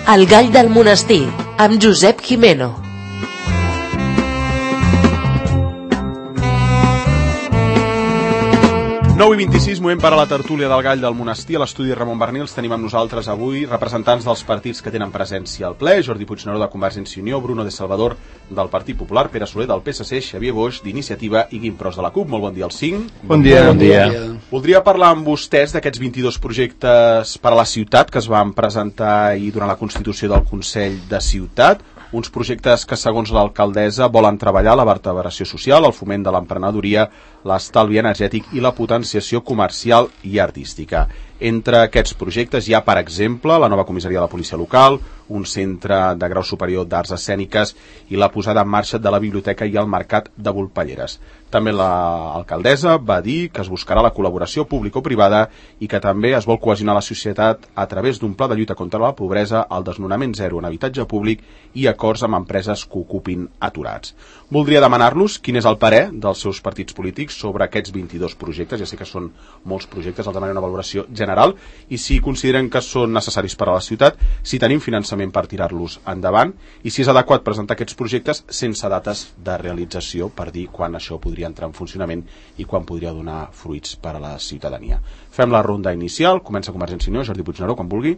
El gall del monestir, amb Josep Jimeno. I 26, moment per a la tertúlia del gall del monestir. A l'estudi Ramon Bernils tenim amb nosaltres avui representants dels partits que tenen presència al ple: Jordi Puigneró, de Convergència i Unió; Bruno de Salvador, del Partit Popular; Pere Soler, del PSC; Xavier Boix, d'Iniciativa; i Guim Pros, de la CUP. Molt bon dia als 5. Bon dia. Bon dia. Voldria parlar amb vostès d'aquests 22 projectes per a la ciutat que es van presentar ahir durant la constitució del Consell de Ciutat. Uns projectes que, segons l'alcaldessa, volen treballar la vertebració social, el foment de l'emprenedoria, l'estalvi energètic i la potenciació comercial i artística. Entre aquests projectes hi ha, per exemple, la nova comissaria de la policia local, un centre de grau superior d'arts escèniques i la posada en marxa de la biblioteca i el mercat de Volpelleres. També l'alcaldessa va dir que es buscarà la col·laboració pública-privada i que també es vol cohesionar la societat a través d'un pla de lluita contra la pobresa, el desnonament zero en habitatge públic i acords amb empreses que ocupin aturats. Voldria demanar-los quin és el parer dels seus partits polítics sobre aquests 22 projectes. Ja sé que són molts projectes, els demanem una valoració general, i si consideren que són necessaris per a la ciutat, si tenim finançament per tirar-los endavant i si és adequat presentar aquests projectes sense dates de realització per dir quan això podria entrar en funcionament i quan podria donar fruits per a la ciutadania. Fem la ronda inicial. Comença Convergència i Unió. Jordi Puigneró, quan vulgui.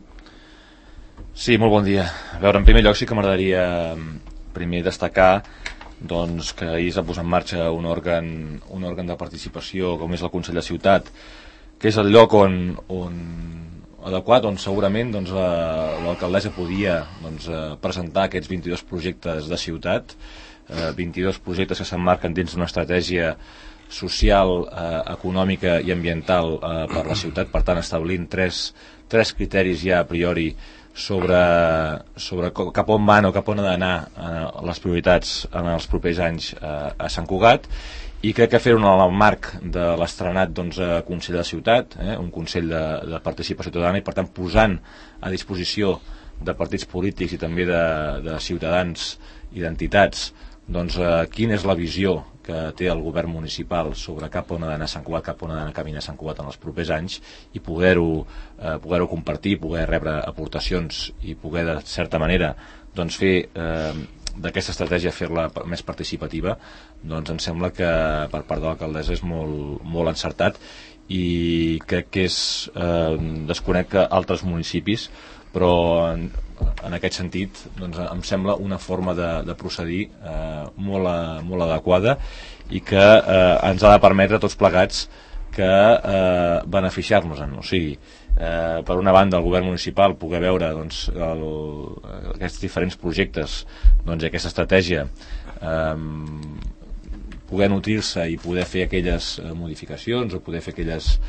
Sí, molt bon dia. A veure, en primer lloc sí que m'agradaria primer destacar doncs, que ahir es va posar en marxa un òrgan de participació com és el Consell de Ciutat, que és el lloc adequat on segurament doncs, l'alcaldessa podia presentar aquests 22 projectes de ciutat, 22 projectes que s'emmarquen dins d'una estratègia social, econòmica i ambiental per la ciutat, per tant establint tres criteris ja a priori sobre cap on van o cap on ha d'anar les prioritats en els propers anys a Sant Cugat, i crec que fer-ho en el marc de l'estrenat Consell de Ciutat, un Consell de Participació Ciutadana, i per tant posant a disposició de partits polítics i també de ciutadans i d'entitats quina és la visió que té el govern municipal sobre cap on ha d'anar Sant Cugat, cap on ha d'anar caminar Sant Cugat en els propers anys, i poder-ho compartir, poder rebre aportacions i poder de certa manera fer d'aquesta estratègia, fer-la més participativa. Doncs em sembla que per part de l'alcaldessa és molt encertat, i crec que desconec altres municipis, però en aquest sentit em sembla una forma de procedir molt adequada i que ens ha de permetre a tots plegats que beneficiar-nos-en. O sigui, per una banda el govern municipal poder veure aquests diferents projectes i aquesta estratègia, poder nutrir-se i poder fer aquelles modificacions o poder fer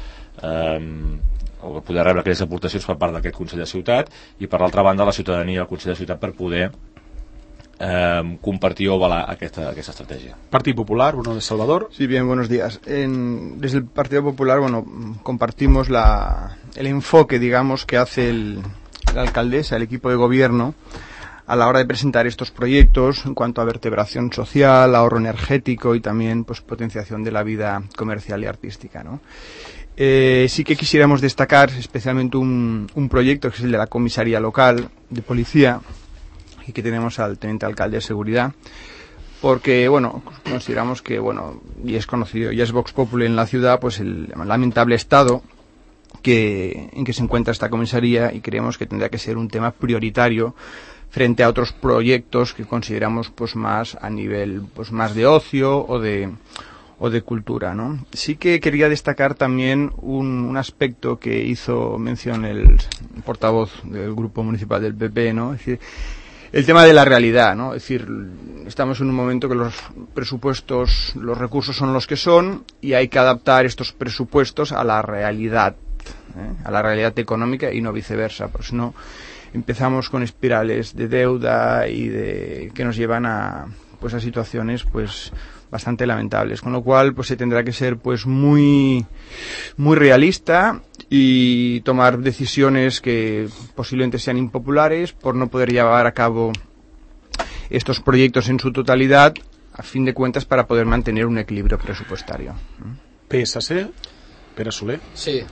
o poder rebre aquelles aportacions per part d'aquest Consell de Ciutat, i per l'altra banda la ciutadania del Consell de Ciutat per poder compartir o avalar aquesta estrategia. Partido Popular, Bruno de Salvador. Sí, bien, buenos días. Desde el Partido Popular, compartimos el enfoque, digamos, que hace la alcaldesa, el equipo de gobierno, a la hora de presentar estos proyectos en cuanto a vertebración social, ahorro energético y también potenciación de la vida comercial y artística, ¿no? Sí que quisiéramos destacar especialmente un proyecto que es el de la comisaría local de policía, y que tenemos al teniente alcalde de seguridad, porque consideramos que y es conocido, ya es Vox Populi en la ciudad, pues el lamentable estado en que se encuentra esta comisaría, y creemos que tendría que ser un tema prioritario frente a otros proyectos que consideramos más a nivel más de ocio o de cultura, ¿no? Sí que quería destacar también un aspecto que hizo mención el portavoz del grupo municipal del PP, ¿no? Es decir, el tema de la realidad, ¿no? Es decir, estamos en un momento que los presupuestos, los recursos son los que son, y hay que adaptar estos presupuestos a la realidad económica y no viceversa, porque si no empezamos con espirales de deuda y que nos llevan a situaciones bastante lamentables, con lo cual se tendrá que ser muy realista y tomar decisiones que posiblemente sean impopulares por no poder llevar a cabo estos proyectos en su totalidad, a fin de cuentas, para poder mantener un equilibrio presupuestario. PSC, Pere Soler. Sí,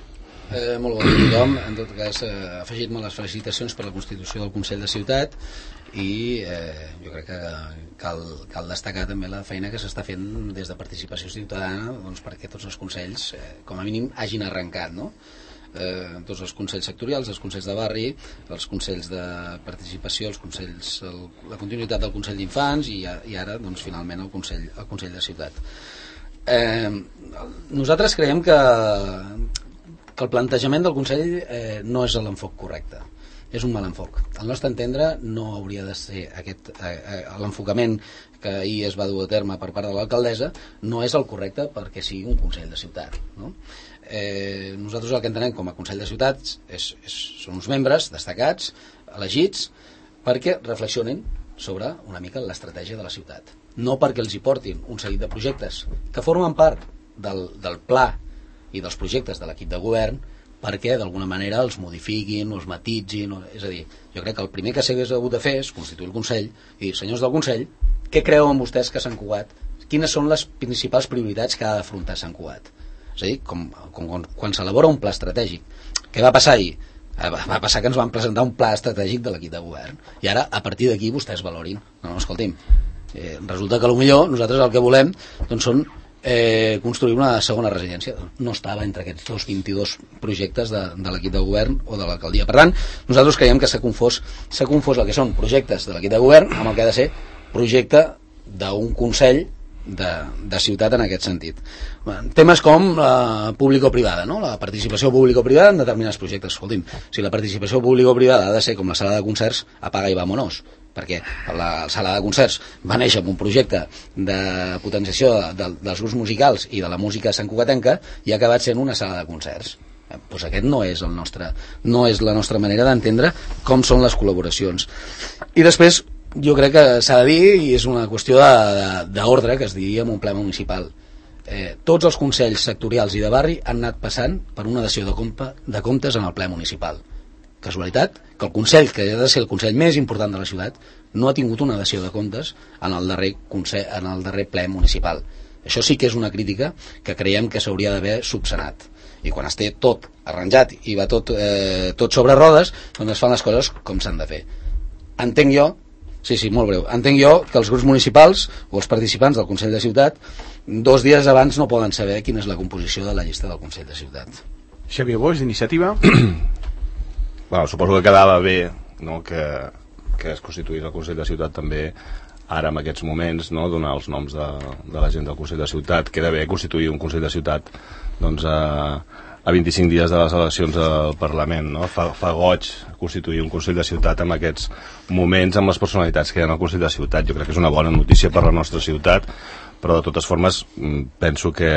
Molt bon dia a tothom. En tot cas, afegit-me les felicitacions per la constitució del Consell de Ciutat i jo crec que cal destacar també la feina que s'està fent des de participació ciutadana, doncs, perquè tots els consells, com a mínim, hagin arrencat, no? Tots els consells sectorials, els consells de barri, els consells de participació, la continuïtat del Consell d'Infants i ara, doncs, finalment, el Consell de Ciutat. Nosaltres creiem que el plantejament del Consell no és l'enfoc correcte, és un mal enfoc. Al nostre entendre no hauria de ser l'enfocament que ahir es va dur a terme per part de l'alcaldessa, no és el correcte perquè sigui un Consell de Ciutat, no? Nosaltres el que entenem com a Consell de Ciutats són uns membres destacats, elegits, perquè reflexionin sobre una mica l'estratègia de la ciutat, no perquè els hi portin un seguit de projectes que formen part del pla i dels projectes de l'equip de govern, perquè d'alguna manera els modifiquin, els matitzin, és a dir, jo crec que el primer que s'hagués hagut de fer és constituir el Consell i dir, senyors del Consell, què creuen vostès que Sant Cugat? Quines són les principals prioritats que ha d'afrontar Sant Cugat? És a dir, com quan s'elabora un pla estratègic. Què va passar ahir? Va passar que ens van presentar un pla estratègic de l'equip de govern i ara a partir d'aquí vostès valorin. No, escolti'm, resulta que potser nosaltres el que volem doncs són construir una segona residència. No estava entre aquests 22 projectes de l'equip de govern o de l'alcaldia. Per tant, nosaltres creiem que s'ha confós el que són projectes de l'equip de govern amb el que ha de ser projecte d'un Consell de ciutat en aquest sentit. Temes com la público-privada, no? La participació público-privada en determinats projectes. Escolti'm, si la participació público-privada ha de ser com la sala de concerts, apaga i vámonos, perquè la sala de concerts va néixer amb un projecte de potenciació dels grups musicals i de la música santcugatenca i ha acabat sent una sala de concerts. Doncs aquest no és la nostra manera d'entendre com són les col·laboracions. I després jo crec que s'ha de dir, i és una qüestió d'ordre que es diria en un ple municipal, tots els consells sectorials i de barri han anat passant per una dació de comptes en el ple municipal. Casualitat que el Consell, que ha de ser el Consell més important de la ciutat, no ha tingut una dació de comptes en el darrer ple municipal. Això sí que és una crítica que creiem que s'hauria d'haver subsanat. I quan es té tot arranjat i va tot sobre rodes, doncs es fan les coses com s'han de fer. Entenc jo, molt breu, entenc jo que els grups municipals o els participants del Consell de Ciutat 2 dies abans no poden saber quina és la composició de la llista del Consell de Ciutat. Xavier Boix, d'Iniciativa. Bueno, suposo que quedava bé, no, que es constituís el Consell de Ciutat també ara en aquests moments, no, donar els noms de la gent del Consell de Ciutat. Queda bé constituir un Consell de Ciutat doncs, a 25 dies de les eleccions al Parlament, no? Fa goig constituir un Consell de Ciutat en aquests moments amb les personalitats que hi ha al Consell de Ciutat. Jo crec que és una bona notícia per la nostra ciutat, però de totes formes penso que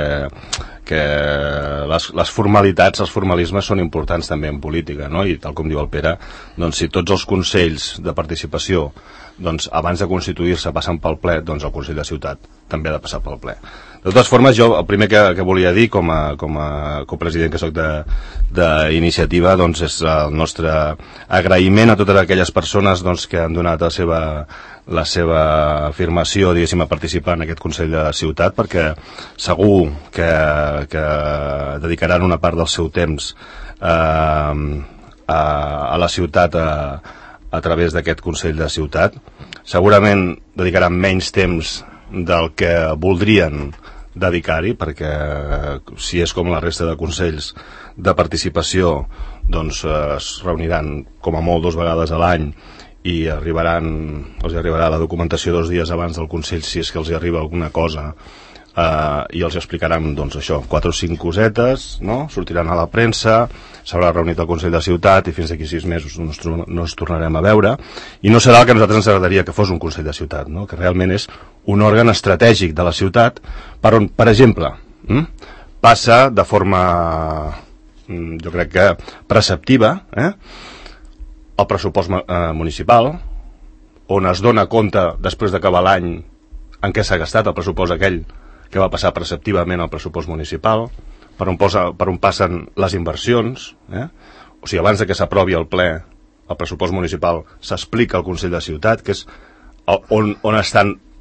les formalitats, els formalismes són importants també en política, no? I tal com diu el Pere, doncs si tots els consells de participació doncs abans de constituir-se passen pel ple, doncs el Consell de Ciutat també ha de passar pel ple. De totes formes, jo el primer que volia dir com a copresident que soc d'Iniciativa doncs és el nostre agraïment a totes aquelles persones doncs, que han donat la seva afirmació, diguéssim, a participar en aquest Consell de Ciutat, perquè segur que dedicaran una part del seu temps a la ciutat a través d'aquest Consell de Ciutat. Segurament dedicaran menys temps del que voldrien dedicar-hi, perquè si és com la resta de consells de participació doncs es reuniran com a molt 2 vegades a l'any i els arribarà la documentació 2 dies abans del Consell si és que els hi arriba alguna cosa i els explicaran doncs això, 4 o 5 cosetes, no? Sortiran a la premsa, s'haurà reunit el Consell de Ciutat i fins d'aquí 6 mesos no ens tornarem a veure i no serà el que a nosaltres ens agradaria que fos un Consell de Ciutat, no? Que realment és un òrgan estratègic de la ciutat per on, per exemple, passa de forma jo crec que preceptiva el pressupost municipal, on es dona compte després d'acabar l'any en què s'ha gastat el pressupost aquell que va passar preceptivament al pressupost municipal, per on passen les inversions, o sigui, abans que s'aprovi el ple el pressupost municipal s'explica al Consell de Ciutat, que és on estan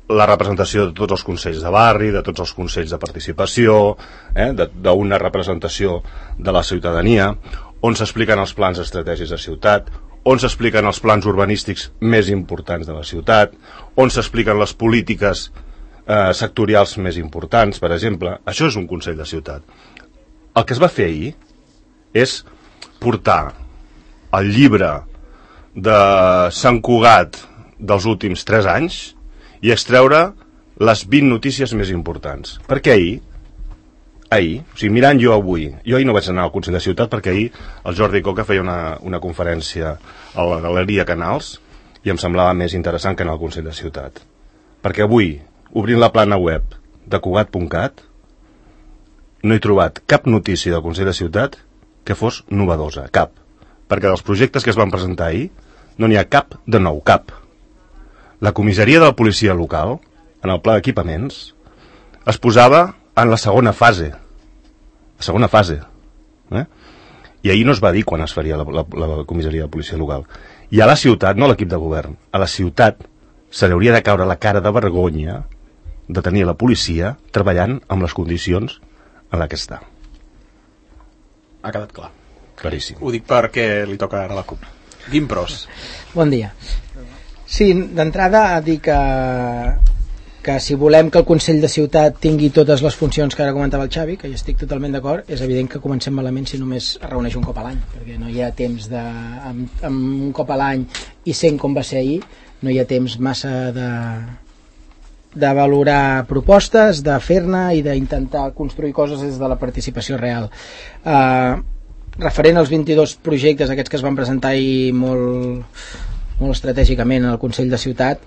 la representació de tots els consells de barri, de tots els consells de participació, d'una representació de la ciutadania, on s'expliquen els plans estratègics de ciutat, on s'expliquen els plans urbanístics més importants de la ciutat, on s'expliquen les polítiques sectorials més importants, per exemple. Això és un Consell de Ciutat. El que es va fer ahir és portar el llibre de Sant Cugat dels últims 3 anys i extreure les 20 notícies més importants. Perquè ahir, o sigui, mirant jo avui, jo ahir no vaig anar al Consell de Ciutat perquè ahir el Jordi Coca feia una conferència a la Galeria Canals i em semblava més interessant que anar al Consell de Ciutat. Perquè avui, obrint la plana web de Cugat.cat, no he trobat cap notícia del Consell de Ciutat que fos novedosa, cap. Perquè dels projectes que es van presentar ahir no n'hi ha cap de nou, cap. La comissaria de la policia local, en el pla d'equipaments, es posava en la segona fase. La segona fase. I ahir no es va dir quan es faria la comissaria de policia local. I a la ciutat, no a l'equip de govern, a la ciutat se li hauria de caure la cara de vergonya de tenir la policia treballant amb les condicions en la que està. Ha quedat clar. Claríssim. Ho dic perquè li toca ara la CUP. Guim Pros. Bon dia. Sí, d'entrada dir que si volem que el Consell de Ciutat tingui totes les funcions que ara comentava el Xavi, que hi estic totalment d'acord, és evident que comencem malament si només es reuneix un cop a l'any, perquè no hi ha temps amb un cop a l'any i sent com va ser ahir, no hi ha temps massa de valorar propostes, de fer-ne i d'intentar construir coses des de la participació real. Referent als 22 projectes aquests que es van presentar ahir molt estratègicament al Consell de Ciutat,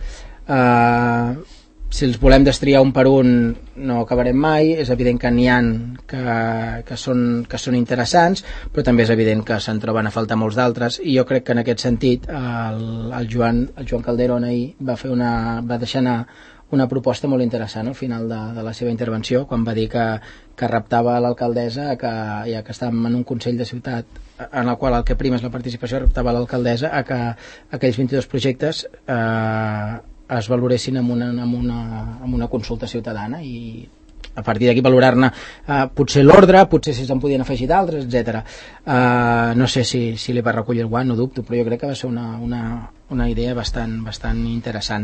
si els volem destriar un per un no acabarem mai. És evident que n'hi ha que són interessants, però també és evident que se'n troben a faltar molts d'altres, i jo crec que en aquest sentit el Joan Calderón ahir va deixar anar una proposta molt interessant al final de la seva intervenció, quan va dir que reptava a l'alcaldessa, ja que estàvem en un Consell de Ciutat en el qual el que prima és la participació, reptava a l'alcaldessa a que aquells 22 projectes es valoressin amb una consulta ciutadana, i a partir d'aquí valorar-ne potser l'ordre, potser si se'n podien afegir d'altres, etc. No sé si li va recollir el guant, no dubto, però jo crec que va ser una idea bastant interessant.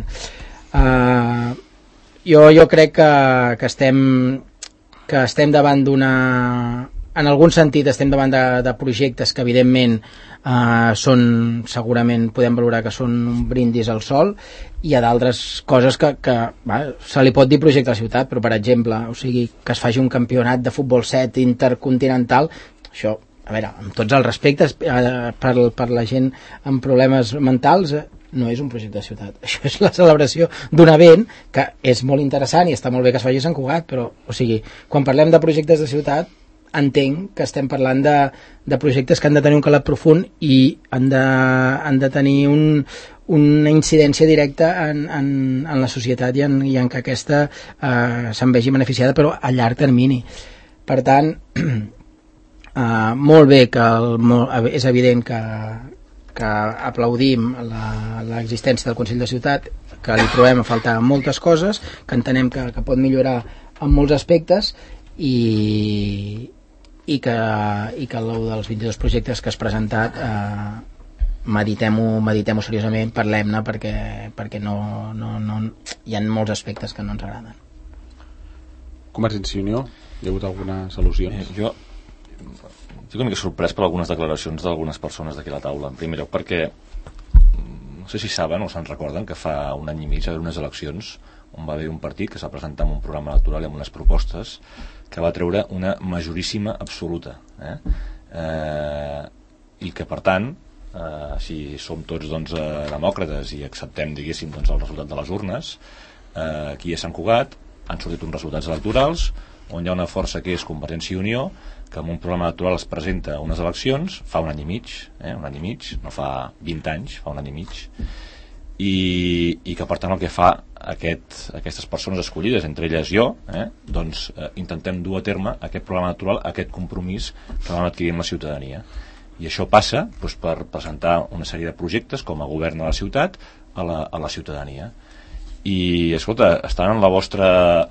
Jo crec que estem davant en algun sentit estem davant de projectes que evidentment segurament podem valorar que són un brindis al sol, i hi ha d'altres coses que se li pot dir projecte a la ciutat, però per exemple, que es faci un campionat de futbol 7 intercontinental, això, a veure, amb tots els respectes per la gent amb problemes mentals, no és un projecte de ciutat. Això és la celebració d'un event que és molt interessant i està molt bé que es faci a Sant Cugat, però, quan parlem de projectes de ciutat, entenc que estem parlant de projectes que han de tenir un calat profund i han de tenir una incidència directa en la societat i en que aquesta se'n vegi beneficiada, però a llarg termini. Per tant, molt bé és evident que aplaudim l'existència del Consell de Ciutat, que li trobem a faltar moltes coses, que entenem que pot millorar en molts aspectes, i que el dels 22 projectes que has presentat meditem-ho seriosament, parlem-ne, perquè no hi ha molts aspectes que no ens agraden. Convergència i Unió, hi ha hagut algunes al·lusions? Jo estic una mica sorprès per algunes declaracions d'algunes persones d'aquí a la taula. En primer lloc perquè no sé si saben o se'n recorden que fa un any i mig va haver unes eleccions on va haver un partit que s'ha presentat amb un programa electoral i amb unes propostes que va treure una majoríssima absoluta, i que per tant si som tots demòcrates i acceptem, diguéssim, el resultat de les urnes, aquí a Sant Cugat han sortit uns resultats electorals on hi ha una força que és Convergència i Unió, que amb un programa electoral es presenta a unes eleccions fa un any i mig, no fa 20 anys, fa un any i mig, i que per tant el que fa aquestes persones escollides, entre elles jo, intentem dur a terme aquest programa electoral, aquest compromís que vam adquirir amb la ciutadania. I això passa per presentar una sèrie de projectes com a govern de la ciutat a la ciutadania. i escolta, estan en la vostra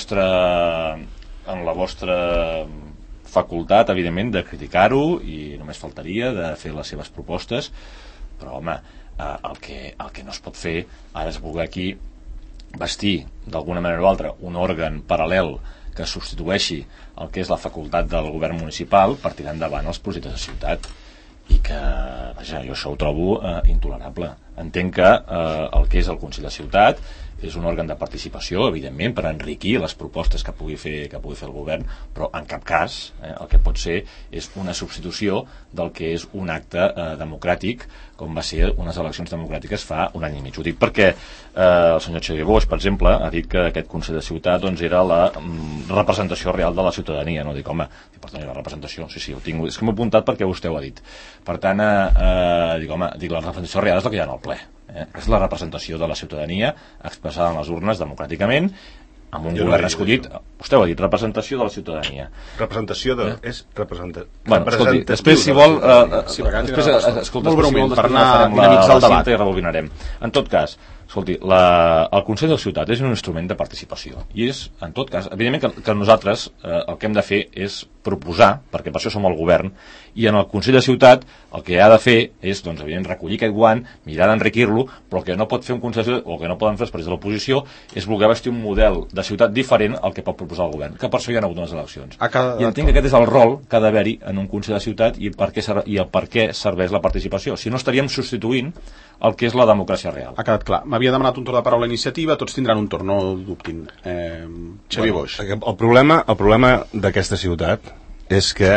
facultat, evidentment, de criticar-ho, i només faltaria de fer les seves propostes, però home, el que no es pot fer ara és voler aquí vestir d'alguna manera o altra un òrgan paral·lel que substitueixi el que és la facultat del govern municipal per tirar endavant els projectes de ciutat, i que, vaja, jo això ho trobo intolerable. Entenc que el que és el Consell de Ciutat és un òrgan de participació, evidentment, per enriquir les propostes que pugui fer el govern, però en cap cas el que pot ser és una substitució del que és un acte democràtic, com va ser unes eleccions democràtiques fa un any i mig. Ho dic perquè el senyor Xavier Bosch, per exemple, ha dit que aquest Consell de Ciutat doncs, era la representació real de la ciutadania. No? Dic, home, per tant, la representació, sí, ho tinc, és que m'ho he apuntat perquè vostè ho ha dit. Per tant, dic, la representació real és la que hi ha en el ple. És la representació de la ciutadania expressada en les urnes democràticament amb un govern escollit. Vostè ho ha dit, representació de la ciutadania. Representació és representació. Bueno, escolti, després si vol molt breument, per anar dinamitzar el debat i rebobinarem. En tot cas, escolti, el Consell de Ciutat és un instrument de participació i és, en tot cas, evidentment que nosaltres el que hem de fer és proposar, perquè per això som el govern, i en el Consell de Ciutat el que ha de fer és, doncs, evidentment, recollir aquest guant, mirar d'enriquir-lo, però el que no pot fer un Consell de Ciutat, o el que no poden fer els partits de l'oposició, és voler vestir un model de ciutat diferent al que pot proposar el govern, que per això hi ha hagut unes eleccions. I entenc que aquest és el rol que ha d'haver-hi en un Consell de Ciutat i el per què serveix la participació. Si no, estaríem substituint el que és la democràcia real. Ha quedat clar. M'havia demanat un torn de paraula a Iniciativa, tots tindran un torn, no dubtin. Xavier Bosch. El problema d'aquesta ciutat és que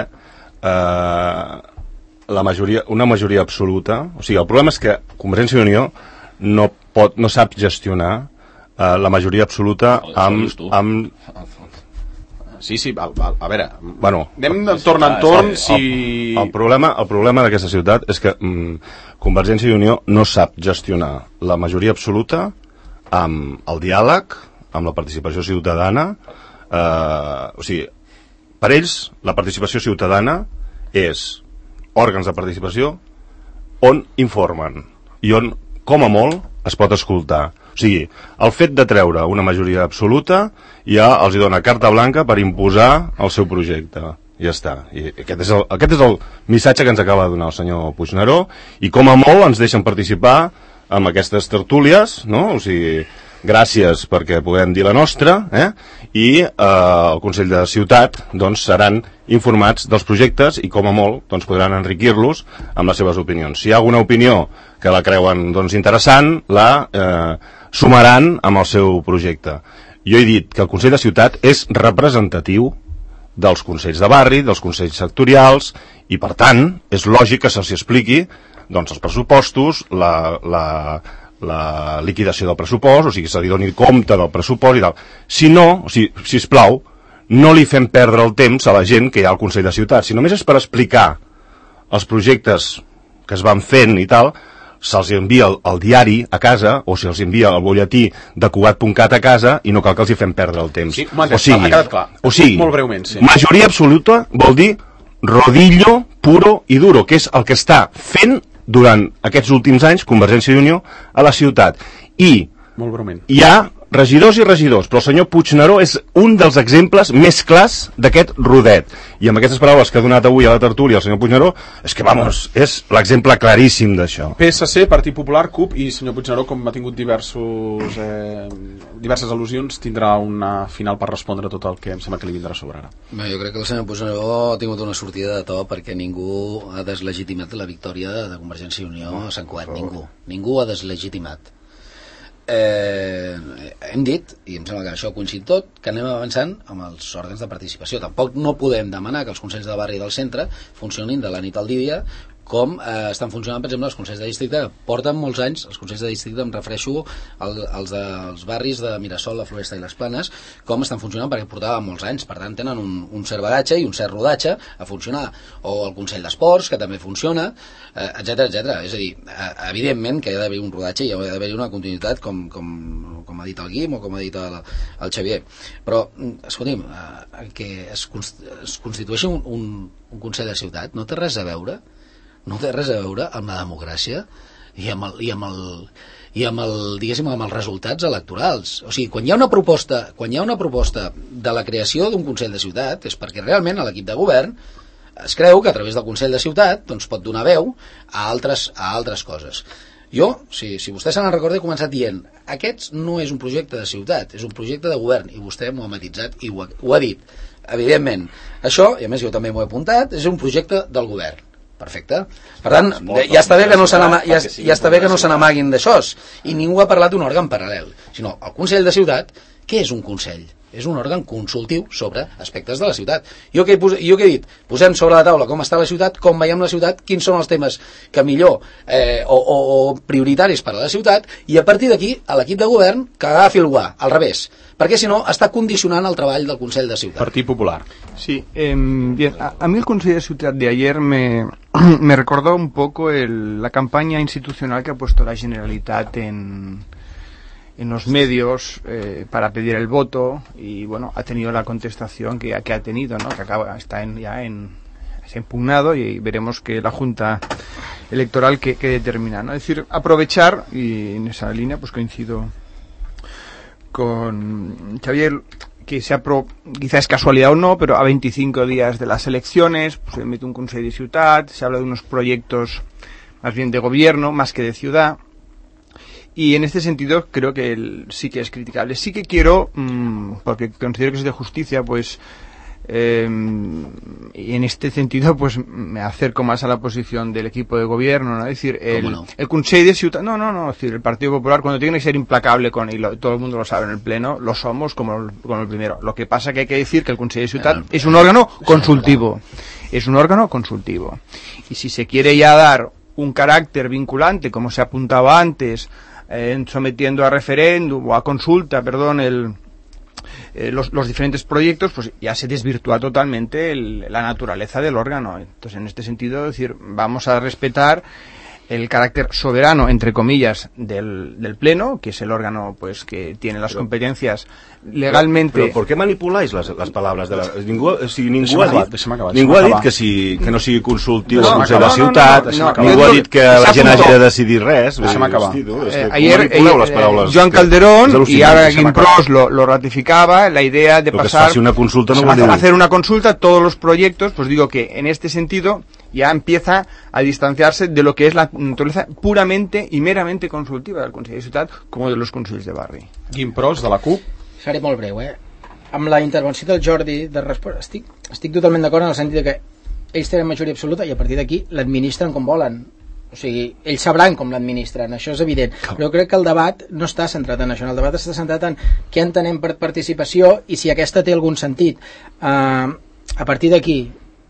una majoria absoluta, o sigui, el problema és que Convergència i Unió no sap gestionar la majoria absoluta amb Sí, a veure, bueno, anem de torn en torn. El problema d'aquesta ciutat és que Convergència i Unió no sap gestionar la majoria absoluta amb el diàleg, amb la participació ciutadana. O sigui, per ells la participació ciutadana és òrgans de participació on informen i on, com a molt, es pot escoltar. O sigui, el fet de treure una majoria absoluta ja els dona carta blanca per imposar el seu projecte. Ja està. I aquest és el missatge que ens acaba de donar el senyor Puigneró, i com a molt ens deixen participar en aquestes tertúlies, no? O sigui, gràcies perquè puguem dir la nostra, i el Consell de Ciutat doncs, seran informats dels projectes i com a molt doncs, podran enriquir-los amb les seves opinions. Si hi ha alguna opinió que la creuen doncs, interessant, la sumaran amb el seu projecte. Jo he dit que el Consell de Ciutat és representatiu dels consells de barri, dels consells sectorials, i per tant és lògic que se'ls expliqui doncs, els pressupostos, la liquidació del pressupost, o sigui, se li doni compte del pressupost i tal. Si no, o sigui, sisplau, no li fem perdre el temps a la gent que hi ha al Consell de Ciutat. Si només és per explicar els projectes que es van fent i tal, se'ls envia el diari a casa, o se'ls envia el butlletí de Cugat.cat a casa, i no cal que els hi fem perdre el temps. Sí, ha quedat clar. O sigui, molt breument, sí. Majoria absoluta vol dir rodillo puro i duro, que és el que està fent durant aquests últims anys Convergència i Unió a la ciutat. I molt breument. Hi ha regidors i regidors, però el senyor Puigneró és un dels exemples més clars d'aquest rodet. I amb aquestes paraules que ha donat avui a la tertúlia el senyor Puigneró, és que, vamos, és l'exemple claríssim d'això. PSC, Partit Popular, CUP, i senyor Puigneró, com ha tingut diverses al·lusions, tindrà una final per respondre tot el que em sembla que li vindrà a sobre ara. Bé, jo crec que el senyor Puigneró ha tingut una sortida de to perquè ningú ha deslegitimat la victòria de Convergència i Unió a Sant Cugat. Ningú ha deslegitimat. Hem dit, i em sembla que això coincid tot, que anem avançant amb els òrgans de participació. Tampoc no podem demanar que els consells de barri del centre funcionin de la nit al dia com estan funcionant, per exemple, els consells de districte. Porten molts anys, els consells de districte, em refereixo als barris de Mirasol, la Floresta i les Planes, com estan funcionant, perquè portaven molts anys. Per tant, tenen un cert bagatge i un cert rodatge a funcionar. O el Consell d'Esports, que també funciona, etc. És a dir, evidentment que hi ha d'haver un rodatge i hi ha d'haver una continuïtat, com ha dit el Guim o com ha dit el Xavier. Però, escolti'm, que es constitueixi un Consell de Ciutat no té res a veure amb la democràcia. i amb els resultats electorals. O sigui, quan hi ha una proposta de la creació d'un Consell de Ciutat és perquè realment l'equip de govern es creu que a través del Consell de Ciutat doncs, pot donar veu a altres coses. Jo, si vostè se n'en recorda, he començat dient aquest no és un projecte de ciutat, és un projecte de govern, i vostè m'ho ha matitzat i ho ha dit. Evidentment, això, i a més jo també m'ho he apuntat, és un projecte del govern. Perfecte. Per tant, ja està bé que no se n'amaguin d'això, i ningú ha parlat d'un òrgan paral·lel, sinó el Consell de Ciutat. Què és un Consell? És un òrgan consultiu sobre aspectes de la ciutat. Jo què he dit? Posem sobre la taula com està la ciutat, com veiem la ciutat, quins són els temes que millor o prioritaris per a la ciutat, i a partir d'aquí l'equip de govern que agafi el guà, al revés, perquè si no està condicionant el treball del Consell de Ciutat. Partit Popular. Sí, bien, a mí el Consejo de Ciudad de ayer me recordó un poco la campaña institucional que ha puesto la Generalitat en los medios para pedir el voto, y bueno, ha tenido la contestación que ha tenido, ¿no? Que está impugnado, y veremos que la Junta Electoral que determina, ¿no? Es decir, aprovechar, y en esa línea pues coincido con Xavier, que quizá es casualidad o no, pero a 25 días de las elecciones pues se mete un Consejo de Ciutat, se habla de unos proyectos más bien de gobierno, más que de ciudad. Y en este sentido creo que sí que es criticable. Sí que quiero, porque considero que es de justicia, pues, y en este sentido, pues, me acerco más a la posición del equipo de gobierno, ¿no? Es decir, el Consell de Ciutat, no, es decir, el Partido Popular, cuando tiene que ser implacable todo el mundo lo sabe en el Pleno, lo somos como el primero. Lo que pasa que hay que decir que el Consell de Ciutat es un órgano consultivo. Es un órgano consultivo. Y si se quiere ya dar un carácter vinculante, como se apuntaba antes, sometiendo a referéndum o a consulta, los diferentes proyectos, pues ya se desvirtúa totalmente la naturaleza del órgano. Entonces, en este sentido, es decir, vamos a respetar el carácter soberano, entre comillas, del Pleno, que es el órgano pues que tiene las competencias legalmente. Pero ¿por qué manipuláis las palabras de la... Ningú ha dit que no sigui consultiu el Consell de Ciutat, ningú ha dit que la gent hagi de decidir res. Ayer Joan Calderón y ahora Guimprós lo ratificaba, la idea de pasar a hacer una consulta, todos los proyectos, pues digo que en este sentido ya empieza a distanciarse de lo que es la naturaleza puramente y meramente consultiva del Consell de Ciutat com de los consells de barri. Guimprós, de la CUP. Seré molt breu, Amb la intervenció del Jordi de resposta estic totalment d'acord en el sentit que ells tenen majoria absoluta i a partir d'aquí l'administren com volen. O sigui, ells sabran com l'administren, això és evident. Però crec que el debat no està centrat en això, el debat està centrat en què entenem per participació i si aquesta té algun sentit. A partir d'aquí,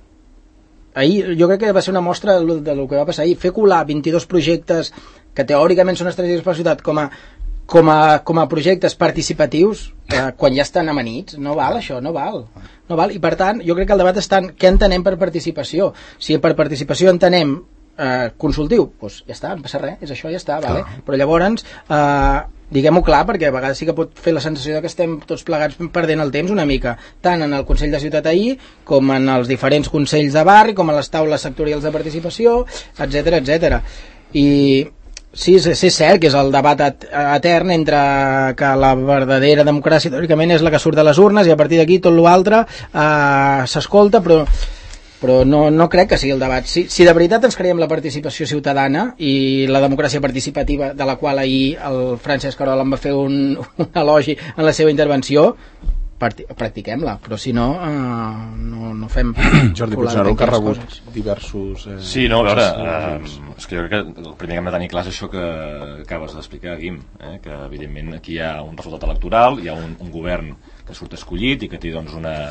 ahir jo crec que va ser una mostra del que va passar ahir, fer colar 22 projectes que teòricament són estratègics per la ciutat com a projectes participatius quan ja estan amanits, no val això, no val. I per tant, jo crec que el debat està en què entenem per participació. Si per participació entenem consultiu, doncs ja està, no passa res, és això, ja està, vale? Però llavors diguem-ho clar, perquè a vegades sí que pot fer la sensació que estem tots plegats perdent el temps una mica, tant en el Consell de Ciutat ahir com en els diferents consells de barri, com a les taules sectorials de participació, etc. I sí, és cert que és el debat etern entre que la verdadera democràcia teòricament és la que surt de les urnes i a partir d'aquí tot l'altre s'escolta, però no crec que sigui el debat. Si de veritat ens creiem la participació ciutadana i la democràcia participativa, de la qual ahir el Francesc Arola en va fer un elogi en la seva intervenció, practiquem-la, però si no no fem Jordi Puigneró, que ha rebut diversos sí, no, a veure, és que jo crec que el primer que hem de tenir clar és això que acabes d'explicar, Guim, que evidentment aquí hi ha un resultat electoral, hi ha un govern que surt escollit i que té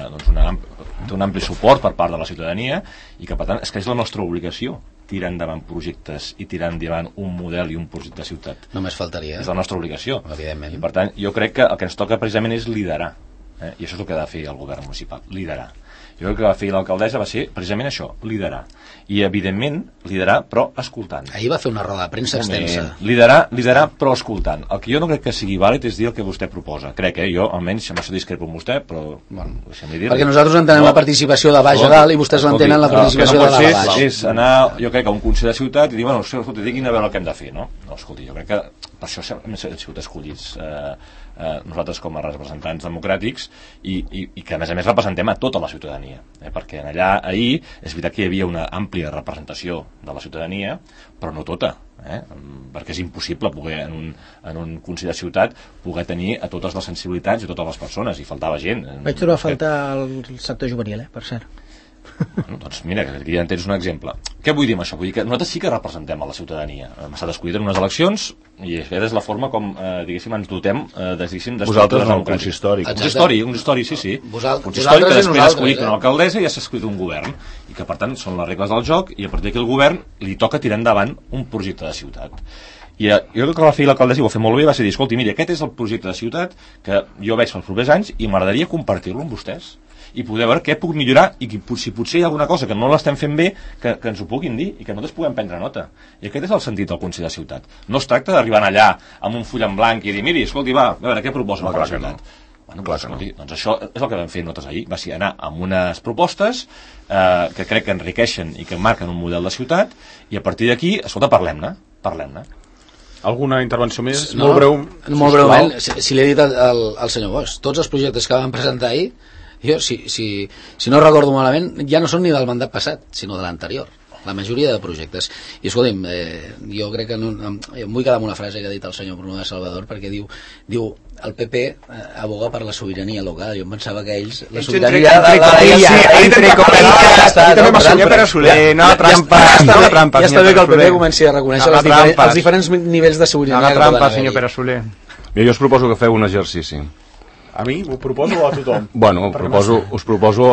un ampli suport per part de la ciutadania i que per tant és que és la nostra obligació tirar endavant projectes i tirar endavant un model i un projecte de ciutat. Només faltaria. És la nostra obligació. Evidentment. I per tant jo crec que el que ens toca precisament és liderar. I això és el que ha de fer el govern municipal, liderar. Jo crec que va fer l'alcaldessa va ser precisament això, liderar. I, evidentment, liderar, però escoltant. Ahir va fer una roda de premsa extensa. Liderar, però escoltant. El que jo no crec que sigui vàlid és dir el que vostè proposa. Crec, jo almenys amb això discrepo amb vostè, però bueno, deixem-li dir-li. Perquè nosaltres entenem la participació de baix a dalt i vostès l'entenen la participació de dalt a baix. És anar, jo crec, a un consell de ciutat i dir, bueno, escolta, diguin a veure el que hem de fer, no? No, escolti, jo crec que per això hem sigut escollits nosaltres com a representants democràtics i que a més representem a tota la ciutadania, perquè allà ahir és veritat que hi havia una àmplia representació de la ciutadania, però no tota, perquè és impossible poder en un consell de ciutat poder tenir a totes les sensibilitats i totes les persones, i faltava gent. Vaig trobar a faltar el sector juvenil, per cert. Bueno, doncs mira, aquí ja en tens un exemple. Què vull dir amb això? Vull dir que nosaltres sí que representem a la ciutadania. Hem estat escollits en unes eleccions i aquesta és la forma com, diguéssim, ens dotem vosaltres no, un consistori. Un consistori, sí. Vosaltres que després ha escollit una alcaldessa i ja s'ha escollit un govern. I que, per tant, són les regles del joc i a partir d'aquí el govern li toca tirar endavant un projecte de ciutat. I jo crec que va fer l'alcaldessa i ho va fer molt bé, va ser dir, escolti, mira, aquest és el projecte de ciutat que jo veig pels propers anys i m'agradaria compartir-lo amb vostès i poder veure què puc millorar i si potser hi ha alguna cosa que no l'estem fent bé que ens ho puguin dir i que nosaltres puguem prendre nota. I aquest és el sentit del Consell de Ciutat. No es tracta d'arribar allà amb un full en blanc i dir, miri, escolti, va, a veure què proposen per la ciutat. Bueno, escolti, doncs això és el que vam fer nosaltres ahir, va ser anar amb unes propostes que crec que enriqueixen i que marquen un model de ciutat i a partir d'aquí, escolta, parlem-ne. Alguna intervenció més? No, molt breument, si l'he dit al senyor Bosch, tots els projectes que vam presentar ahir, jo, si no recordo malament, ja no són ni del mandat passat, sinó de l'anterior, la majoria de projectes. I escolti'm, jo crec que em vull quedar amb una frase que ha dit el senyor Bruno de Salvador, perquè diu el PP aboga per la sobirania local. Jo em pensava que ells la sobirania entre comillas, senyor Pere Soler, no trampes, ja està bé que el PP comenci a reconèixer els diferents nivells de sobirania que poden haver. Senyor Pere Soler. Jo us proposo que feu un exercici. A mi? Ho proposo a tothom? Bueno, us proposo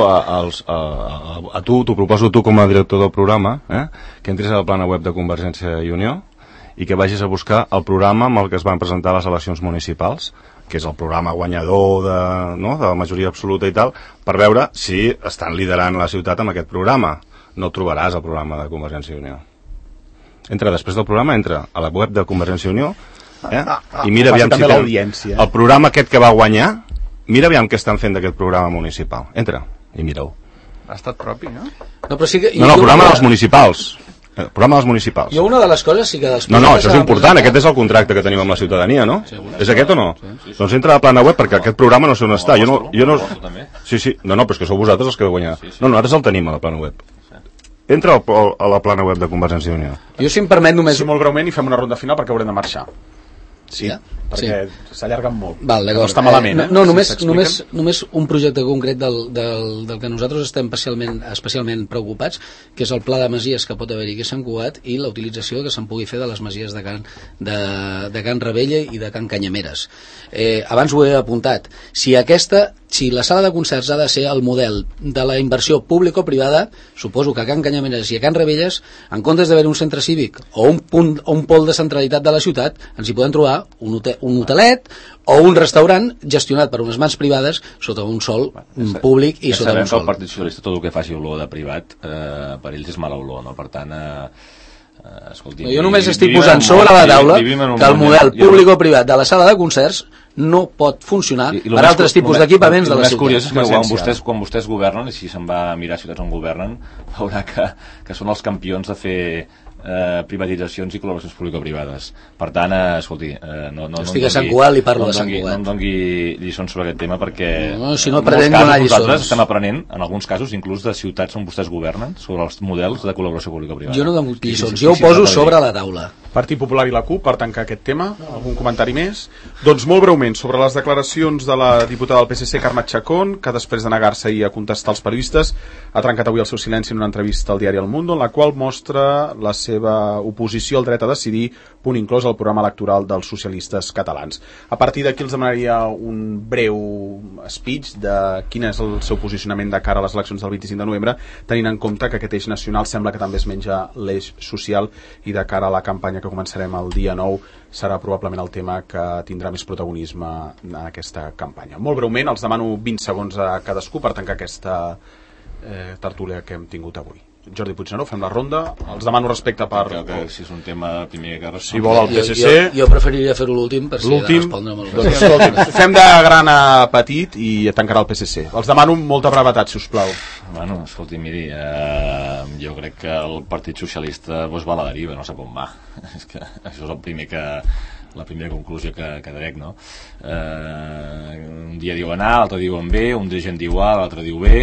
a tu, t'ho proposo tu com a director del programa, que entris a la plana web de Convergència i Unió i que vagis a buscar el programa amb el que es van presentar les eleccions municipals, que és el programa guanyador de la majoria absoluta i tal, per veure si estan liderant la ciutat amb aquest programa. No trobaràs el programa de Convergència i Unió. Després del programa, entra a la web de Convergència i Unió i mira aviam si tenen el programa aquest que va guanyar. Mira aviam què estan fent d'aquest programa municipal. Entra i mira-ho. Ha estat propi, no? No, però sí que... No, el programa dels municipals. El programa dels municipals. Jo una de les coses sí que... No, això és important. Aquest és el contracte que tenim amb la ciutadania, no? És aquest o no? Doncs entra a la plana web perquè aquest programa no sé on està. Jo no... Sí. No, però és que sou vosaltres els que heu guanyat. No, nosaltres el tenim a la plana web. Entra a la plana web de Convergència i Unió. Jo, si em permet, només... Sí, molt breument i fem una ronda final perquè haurem de marxar. Sí, perquè s'allarguen molt. Val, no està malament. Només un projecte concret del que nosaltres estem especialment preocupats, que és el pla de masies que pot haver-hi aquí a Sant Cugat i la utilització que se'n pugui fer de les masies de Can Rebella i de Can Canyameres. Abans ho he apuntat. Si la sala de concerts ha de ser el model de la inversió público-privada, suposo que a Can Canyameres i a Can Rebelles, en comptes d'haver un centre cívic o un pol de centralitat de la ciutat, ens hi podem trobar un hotelet o un restaurant gestionat per unes mans privades sota un sol públic i sota un sol. Que el Partit Socialista tot el que faci olor de privat per ells és mala olor, no? Per tant... escolti, jo només estic posant sobre la taula que el model público-privat de la sala de concerts no pot funcionar per altres tipus d'equipaments de la ciutat. El més curiós és que quan vostès governen, i si se'n va a mirar ciutats on governen, veurà que són els campions de fer privatitzacions i col·laboracions público-privades. Per tant, escolti, estic a Sant Cugat i parlo de Sant Cugat. No em doni lliçons sobre aquest tema perquè si no pretenc donar lliçons. Nosaltres estem aprenent, en alguns casos, inclús de ciutats on vostès governen, sobre els models de col·laboració público-privada. Jo no dono lliçons, jo ho poso sobre la taula. Partit Popular i la CUP, per tancar aquest tema, algun comentari més? Doncs molt breument, sobre les declaracions de la diputada del PSC, Carme Chacón, que després de negar-se a contestar als periodistes, ha trencat avui el seu silenci en una entrevista al diari El Mundo, en la qual mostra la seva oposició al dret a decidir, punt inclòs al programa electoral dels socialistes catalans. A partir d'aquí els demanaria un breu speech de quin és el seu posicionament de cara a les eleccions del 25 de novembre, tenint en compte que aquest eix nacional sembla que també es menja l'eix social i de cara a la campanya que començarem el dia 9 serà probablement el tema que tindrà més protagonisme en aquesta campanya. Molt breument, els demano 20 segons a cadascú per tancar aquesta tertúlia que hem tingut avui. Jordi Puigneró, fem la ronda. Els demano respecte per... Crec que si és un tema primer que si vol el PSC... Jo preferiria fer-ho l'últim per si he de respondre amb el doncs, escolti, fem de gran a petit i tancarà el PSC. Els demano molta brevetat, si us plau. Bueno, escolti, miri, jo crec que el Partit Socialista va a la deriva, no sap on va. És que això és el primer que... la primera conclusió que trec, no? Un dia diuen A, l'altre diuen B, un dirigent diu A, l'altre diu B,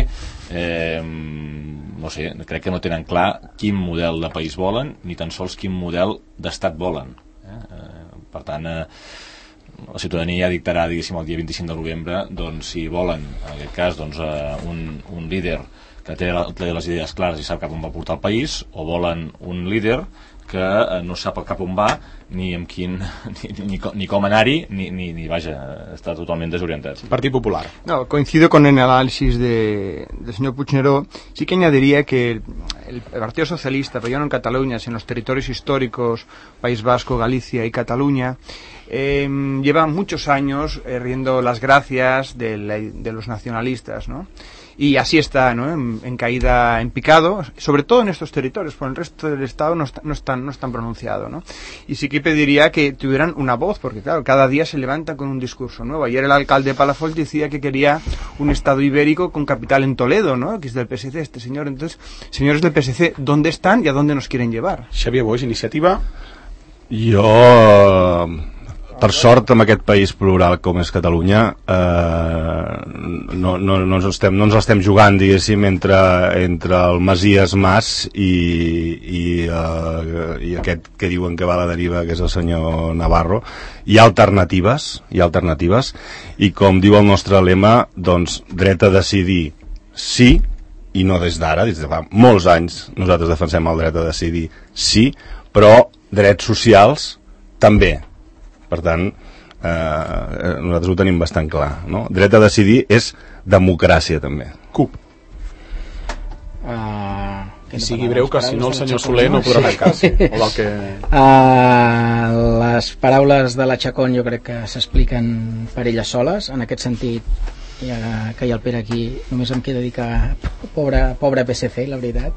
no sé, crec que no tenen clar quin model de país volen, ni tan sols quin model d'estat volen. Per tant, la ciutadania dictarà, diguéssim, el dia 25 de novembre, doncs, si volen, en aquest cas, doncs, un líder que té les idees clares i sap cap on va portar el país, o volen un líder que no sap cap on va ni amb quin ni com anar-hi ni vaja, està totalment desorientat. Partit Popular. No, coincido con el análisis del señor Puigneró. Sí que añadiría que el Partido Socialista, pero ya no en Cataluña, sino en los territorios históricos, País Vasco, Galicia y Cataluña, lleva muchos años riendo las gracias de los nacionalistas, ¿no? Y así está, ¿no? En caída, en picado, sobre todo en estos territorios, por el resto del Estado no es tan pronunciado, ¿no? Y sí que pediría que tuvieran una voz, porque claro, cada día se levantan con un discurso nuevo. Ayer el alcalde de Palafolls decía que quería un Estado ibérico con capital en Toledo, ¿no? Que es del PSC este señor. Entonces, señores del PSC, ¿dónde están y a dónde nos quieren llevar? Xavier Boix, iniciativa? Jo, per sort, amb aquest país plural com és Catalunya, no ens l'estem jugant, diguéssim, entre el Masies Mas i aquest que diuen que va a la deriva, que és el senyor Navarro. Hi ha alternatives, i com diu el nostre lema, doncs, dret a decidir sí, i no des d'ara, des de fa molts anys nosaltres defensem el dret a decidir sí, però drets socials també. Per tant, nosaltres ho tenim bastant clar, no? Dret a decidir és democràcia també. CUP. Que sigui breu, que si no el senyor Soler no podrà tancar-se. Les paraules de la Chacón jo crec que s'expliquen per elles soles. En aquest sentit, ja que hi ha el Pere aquí, només em queda dir que pobre PSC, la veritat.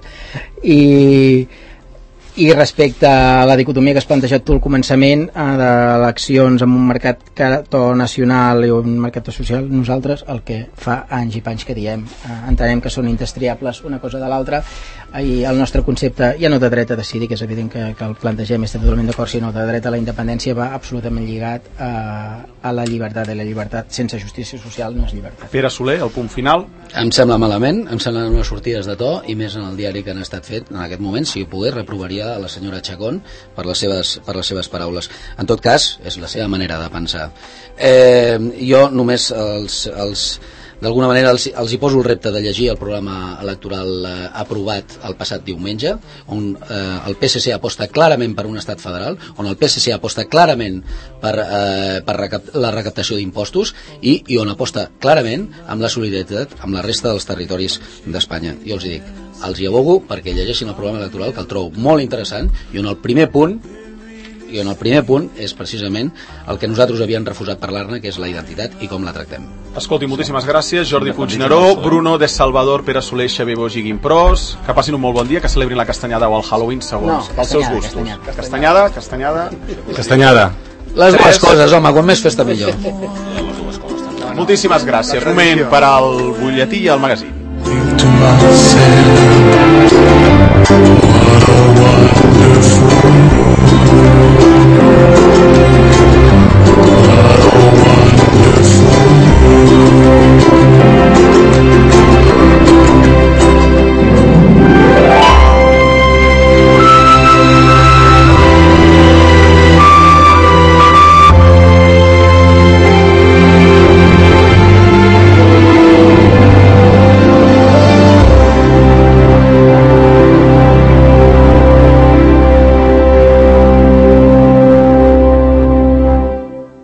I respecte a la dicotomia que has plantejat tu al començament d'eleccions amb un mercat nacional i un mercat social, nosaltres el que fa anys i panys que diem, entenem que són indestriables una cosa de l'altra, i el nostre concepte ja no de dret a decidir, que és evident que el plantegem, estem totalment d'acord, sinó de dret a la independència, va absolutament lligat a la llibertat, i la llibertat sense justícia social no és llibertat. Pere Soler, el punt final. Em sembla malament, em semblen unes sortides de to, i més en el diari que han estat fet en aquest moment. Si ho pogués, reprovaria a la senyora Chacón per les seves paraules. En tot cas, és la seva manera de pensar. Jo només d'alguna manera els hi poso el repte de llegir el programa electoral aprovat el passat diumenge, on el PSC aposta clarament per un estat federal, on el PSC aposta clarament per la recaptació d'impostos i on aposta clarament amb la solidaritat amb la resta dels territoris d'Espanya. Jo els dic, els hi abogo perquè llegeixin el programa electoral, que el trobo molt interessant, i on el primer punt és precisament el que nosaltres havíem refusat parlar-ne, que és la identitat i com la tractem. Escolti, moltíssimes gràcies, Jordi Puigneró, Bruno de Salvador, Pere Soler, Xavier Boix i Guim Pros. Que passin un molt bon dia, que celebrin la castanyada o el Halloween segons els seus gustos. Castanyada. Les dues coses, home, quan més festa millor. Moltíssimes gràcies. Moment per al butlletí i al magazín.